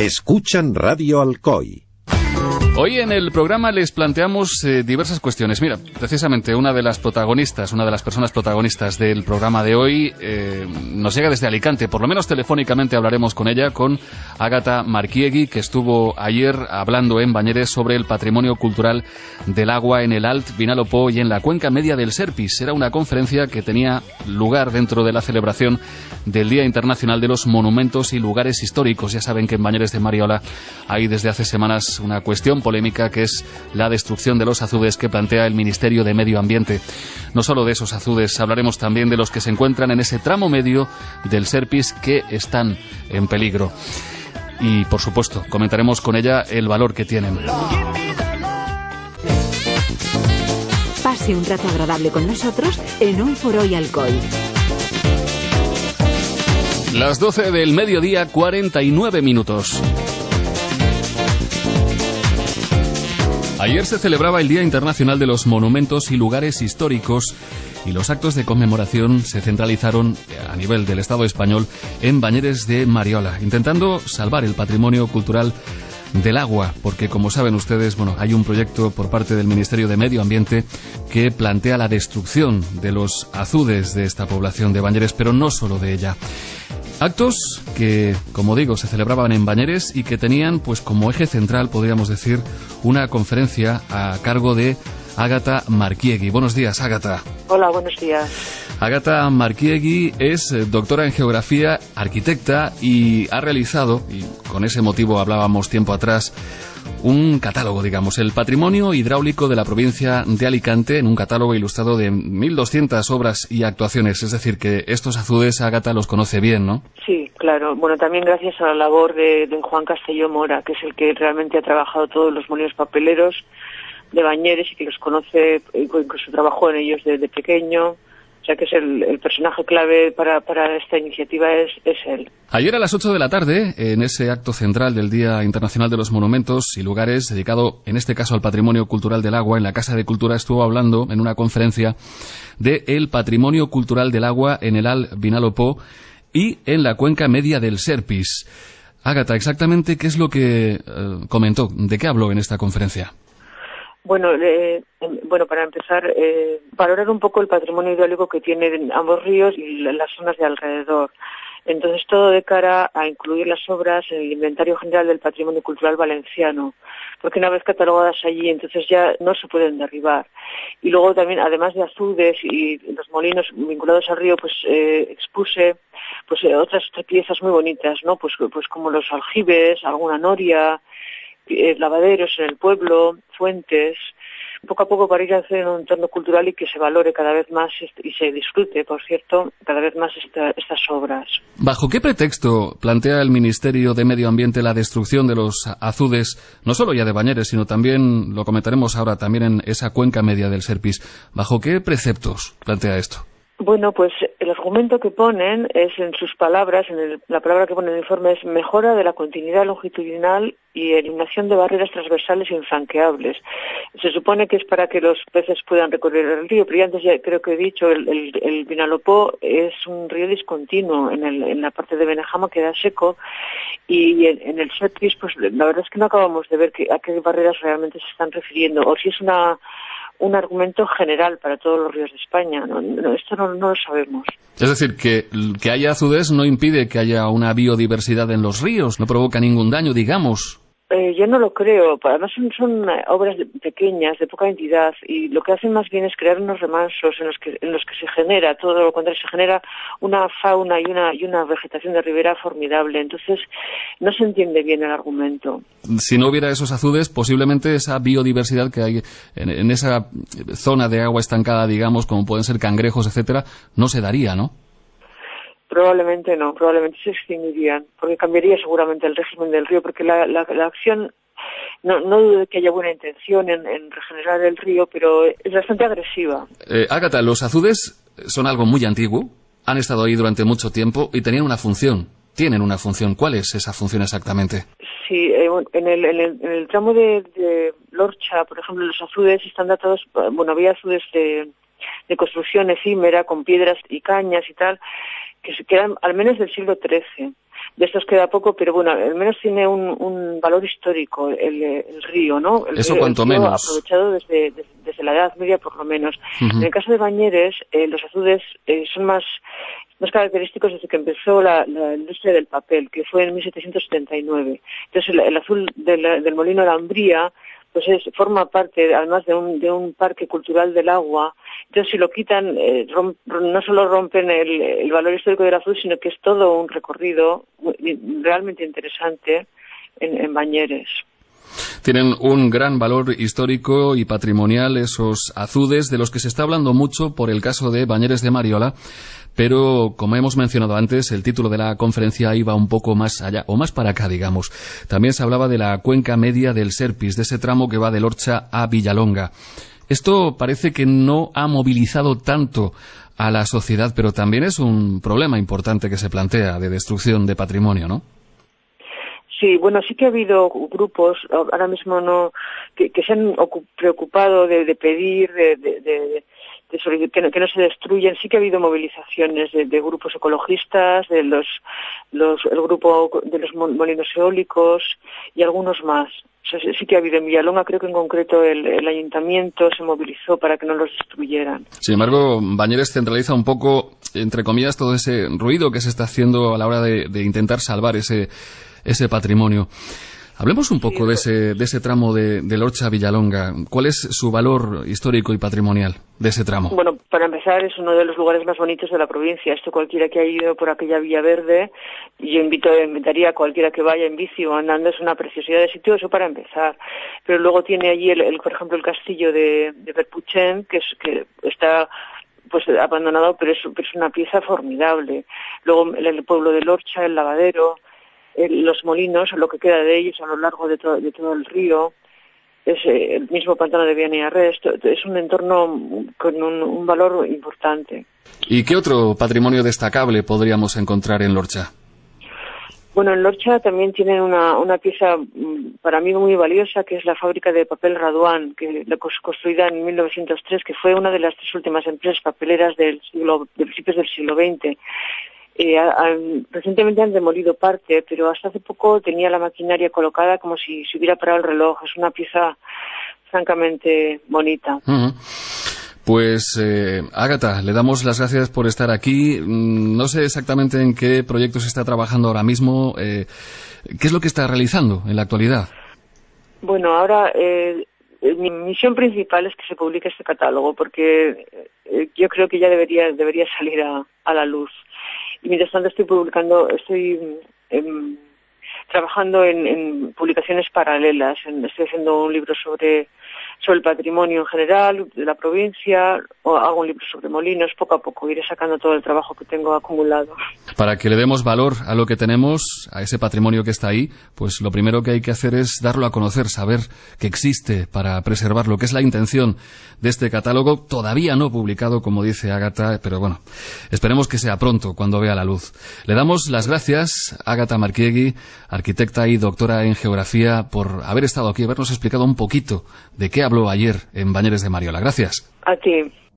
Escuchan Radio Alcoy. Hoy en el programa les planteamos diversas cuestiones. Mira, precisamente una de las personas protagonistas del programa de hoy nos llega desde Alicante. Por lo menos telefónicamente hablaremos con ella, con Ágata Marquiegui, que estuvo ayer hablando en Bañeres sobre el patrimonio cultural del agua en el Alt Vinalopó y en la cuenca media del Serpis. Era una conferencia que tenía lugar dentro de la celebración del Día Internacional de los Monumentos y Lugares Históricos. Ya saben que en Bañeres de Mariola hay desde hace semanas una cuestión polémica que es la destrucción de los azudes que plantea el Ministerio de Medio Ambiente. No solo de esos azudes, hablaremos también de los que se encuentran en ese tramo medio del Serpis que están en peligro. Y, por supuesto, comentaremos con ella el valor que tienen. Pase un rato agradable con nosotros en Hoy por Hoy Alcoy. Las 12 del mediodía, 49 minutos. Ayer se celebraba el Día Internacional de los Monumentos y Lugares Históricos y los actos de conmemoración se centralizaron a nivel del Estado español en Bañeres de Mariola, intentando salvar el patrimonio cultural del agua, porque como saben ustedes, hay un proyecto por parte del Ministerio de Medio Ambiente que plantea la destrucción de los azudes de esta población de Bañeres, pero no solo de ella. Actos que, como digo, se celebraban en Bañeres y que tenían, pues como eje central, podríamos decir, una conferencia a cargo de Ágata Marquiegui. Buenos días, Ágata. Hola, buenos días. Ágata Marquiegui es doctora en Geografía, arquitecta y ha realizado, y con ese motivo hablábamos tiempo atrás, un catálogo, digamos, el patrimonio hidráulico de la provincia de Alicante, en un catálogo ilustrado de 1.200 obras y actuaciones. Es decir, que estos azudes Ágata los conoce bien, ¿no? Sí, claro. Bueno, también gracias a la labor de don Juan Castelló Mora, que es el que realmente ha trabajado todos los molinos papeleros de Bañeres y que los conoce, incluso trabajó en ellos desde pequeño. O sea que es el personaje clave para esta iniciativa es él. Ayer a las 8 de la tarde, en ese acto central del Día Internacional de los Monumentos y Lugares, dedicado en este caso al patrimonio cultural del agua, en la Casa de Cultura estuvo hablando en una conferencia de el patrimonio cultural del agua en el Alt Vinalopó y en la cuenca media del Serpis. Ágata, exactamente qué es lo que comentó, de qué habló en esta conferencia. Bueno, para empezar, valorar un poco el patrimonio hidráulico que tienen ambos ríos y las zonas de alrededor. Entonces, todo de cara a incluir las obras en el Inventario General del Patrimonio Cultural Valenciano, porque una vez catalogadas allí, entonces ya no se pueden derribar. Y luego también, además de azudes y los molinos vinculados al río, expuse otras piezas muy bonitas, ¿no? Pues como los aljibes, alguna noria, lavaderos en el pueblo, fuentes, poco a poco para ir a hacer un entorno cultural y que se valore cada vez más y se disfrute, por cierto, cada vez más estas obras. ¿Bajo qué pretexto plantea el Ministerio de Medio Ambiente la destrucción de los azudes, no solo ya de Bañeres, sino también, lo comentaremos ahora, también en esa cuenca media del Serpis? ¿Bajo qué preceptos plantea esto? Bueno, pues el argumento que ponen es, en sus palabras, la palabra que pone en el informe es mejora de la continuidad longitudinal y eliminación de barreras transversales infranqueables. Se supone que es para que los peces puedan recorrer el río, pero ya antes ya creo que he dicho, el Vinalopó es un río discontinuo. En la parte de Benejama queda seco y en el Serpis, pues la verdad es que no acabamos de ver a qué barreras realmente se están refiriendo, o si es un argumento general para todos los ríos de España. Esto no lo sabemos. Es decir, que haya azudes no impide que haya una biodiversidad en los ríos, no provoca ningún daño, digamos. Yo no lo creo. Además son obras pequeñas, de poca entidad, y lo que hacen más bien es crear unos remansos en los que se genera, todo lo contrario, se genera una fauna y una vegetación de ribera formidable. Entonces, no se entiende bien el argumento. Si no hubiera esos azudes, posiblemente esa biodiversidad que hay en esa zona de agua estancada, digamos, como pueden ser cangrejos, etcétera, no se daría, ¿no? Probablemente no, probablemente se extinguirían, porque cambiaría seguramente el régimen del río, porque la acción, no dudo de que haya buena intención en regenerar el río, pero es bastante agresiva. Ágata, los azudes son algo muy antiguo, han estado ahí durante mucho tiempo y tenían una función. Tienen una función. ¿Cuál es esa función exactamente? Sí, en el tramo de Lorcha, por ejemplo, los azudes están datados, había azudes de construcción efímera con piedras y cañas y tal, que se quedan al menos del siglo XIII. de estos queda poco, pero bueno, al menos tiene un valor histórico el río, ¿no? Eso cuanto menos. Aprovechado desde la Edad Media, por lo menos. En el caso de Bañeres, los azudes son más característicos desde que empezó la industria del papel, que fue en 1779. Entonces, el azul del molino de la Umbría, pues forma parte, además de un parque cultural del agua. Entonces, si lo quitan, no solo rompen el valor histórico del azul, sino que es todo un recorrido realmente interesante en Bañeres. Tienen un gran valor histórico y patrimonial esos azudes, de los que se está hablando mucho por el caso de Bañeres de Mariola, pero, como hemos mencionado antes, el título de la conferencia iba un poco más allá, o más para acá, digamos. También se hablaba de la cuenca media del Serpis, de ese tramo que va del Orcha a Villalonga. Esto parece que no ha movilizado tanto a la sociedad, pero también es un problema importante que se plantea de destrucción de patrimonio, ¿no? Sí, bueno, sí que ha habido grupos, ahora mismo no, que se han preocupado de pedir, que no se destruyan. Sí que ha habido movilizaciones de grupos ecologistas, el grupo de los molinos eólicos y algunos más. O sea, sí que ha habido. En Villalonga, creo que en concreto el ayuntamiento se movilizó para que no los destruyeran. Sin embargo, Bañeres centraliza un poco, entre comillas, todo ese ruido que se está haciendo a la hora de intentar salvar ese patrimonio. Hablemos un poco de ese tramo del Orcha a Villalonga. ¿Cuál es su valor histórico y patrimonial de ese tramo? Bueno, para empezar, es uno de los lugares más bonitos de la provincia. Esto cualquiera que haya ido por aquella Villa Verde, y yo invitaría a cualquiera que vaya en bici o andando, es una preciosidad de sitio, eso para empezar. Pero luego tiene allí, por ejemplo, el castillo de Perpuchen, que está pues abandonado, pero es una pieza formidable. Luego el pueblo del Orcha, el lavadero, los molinos, lo que queda de ellos a lo largo de todo el río, es el mismo pantano de Viana y Arrés. Es un entorno con un valor importante. ¿Y qué otro patrimonio destacable podríamos encontrar en Lorcha? Bueno, en Lorcha también tienen una pieza para mí muy valiosa, que es la fábrica de papel Raduan, que construida en 1903, que fue una de las 3 últimas empresas papeleras de principios del siglo XX. Recientemente han demolido parte, pero hasta hace poco tenía la maquinaria colocada como si se hubiera parado el reloj. Es una pieza francamente bonita. Pues, Ágata, le damos las gracias por estar aquí. No sé exactamente en qué proyectos está trabajando ahora mismo. ¿Qué es lo que está realizando en la actualidad? Bueno, ahora mi misión principal es que se publique este catálogo, porque yo creo que ya debería salir a la luz. Y mientras tanto estoy trabajando en publicaciones paralelas. Estoy haciendo un libro sobre el patrimonio en general de la provincia, o hago un libro sobre molinos. Poco a poco iré sacando todo el trabajo que tengo acumulado. Para que le demos valor a lo que tenemos, a ese patrimonio que está ahí, pues lo primero que hay que hacer es darlo a conocer, saber que existe para preservarlo, que es la intención de este catálogo, todavía no publicado, como dice Ágata, pero bueno, esperemos que sea pronto, cuando vea la luz. Le damos las gracias, Ágata Marquiegui, arquitecta y doctora en geografía, por haber estado aquí, habernos explicado un poquito de qué habló ayer en Bañeres de Mariola. Gracias. A ti.